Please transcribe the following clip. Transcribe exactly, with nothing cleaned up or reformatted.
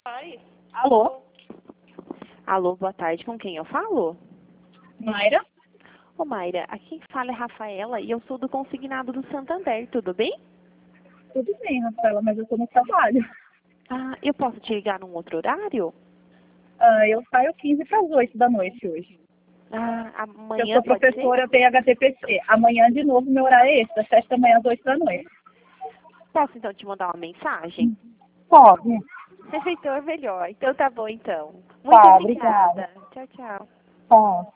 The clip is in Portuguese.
Ai. Alô? Alô, boa tarde. Com quem eu falo? Mayra? Ô, Mayra, aqui quem fala é Rafaela e eu sou do Consignado do Santander, tudo bem? Tudo bem, Rafaela, mas eu tô no trabalho. Ah, eu posso te ligar num outro horário? Ah, eu saio quinze para as oito da noite hoje. Ah, Eu amanhã sou pode professora, ser? eu tenho H T P C. Amanhã, de novo, meu horário é esse, das sete da manhã às oito da noite. Posso, então, te mandar uma mensagem? Pode. Refeitor melhor. Então tá bom, então. Muito Tá, obrigada. obrigada. Tchau, tchau. Tá.